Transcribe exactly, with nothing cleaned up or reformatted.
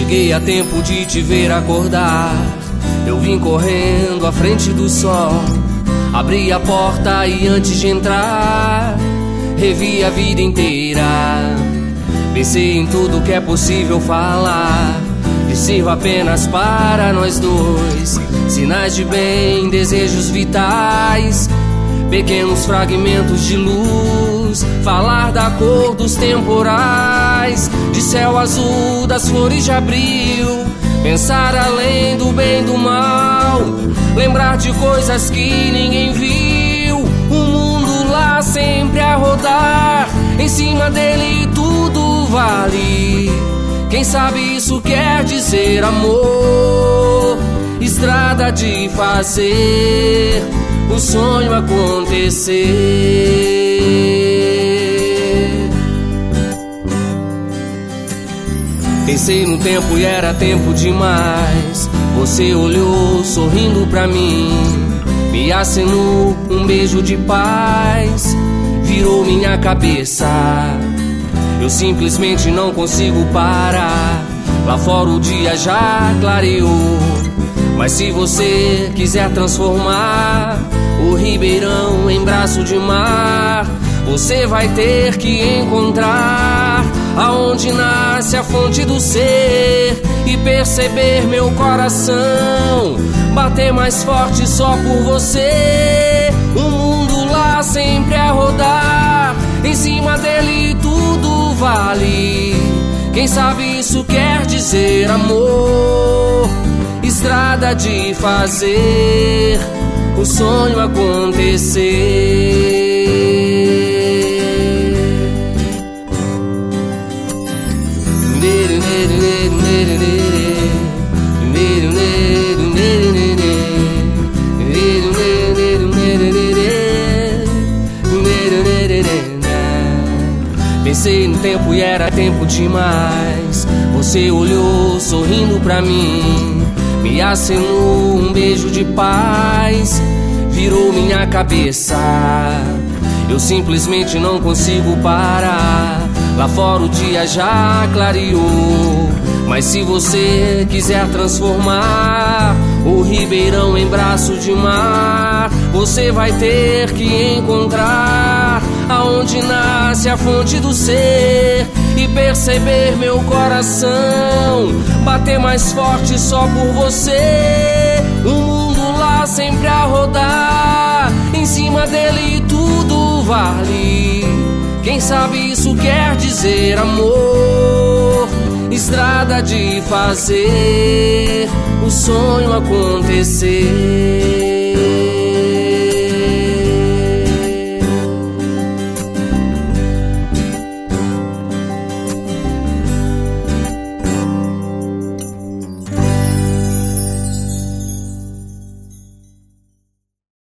Cheguei a tempo de te ver acordar. Eu vim correndo à frente do sol. Abri a porta e antes de entrar, revi a vida inteira. Pensei em tudo que é possível falar, que sirva apenas para nós dois. Sinais de bem, desejos vitais, pequenos fragmentos de luz. Falar da cor dos temporais, de céu azul, das flores de abril. Pensar além do bem e do mal, lembrar de coisas que ninguém viu. O mundo lá sempre a rodar, em cima dele tudo vale. Quem sabe isso quer dizer amor, estrada de fazer o sonho acontecer. Pensei no tempo e era tempo demais. Você olhou sorrindo pra mim, me acenou um beijo de paz, virou minha cabeça. Eu simplesmente não consigo parar. Lá fora o dia já clareou, mas se você quiser transformar o Ribeirão em braço de mar, você vai ter que encontrar aonde nasce a fonte do ser e perceber meu coração bater mais forte só por você. O mundo lá sempre a rodar, em cima dele tudo vale. Quem sabe isso quer dizer amor, estrada de fazer o sonho acontecer. Pensei no tempo e era tempo demais. Você olhou sorrindo pra mim, me acenou um beijo de paz, virou minha cabeça. Eu simplesmente não consigo parar. Lá fora o dia já clareou, mas se você quiser transformar o Ribeirão em braço de mar, você vai ter que encontrar aonde nasce a fonte do ser e perceber meu coração bater mais forte só por você. O mundo lá sempre a rodar, em cima dele tudo vale. Quem sabe isso quer dizer amor, estrada de fazer o sonho acontecer.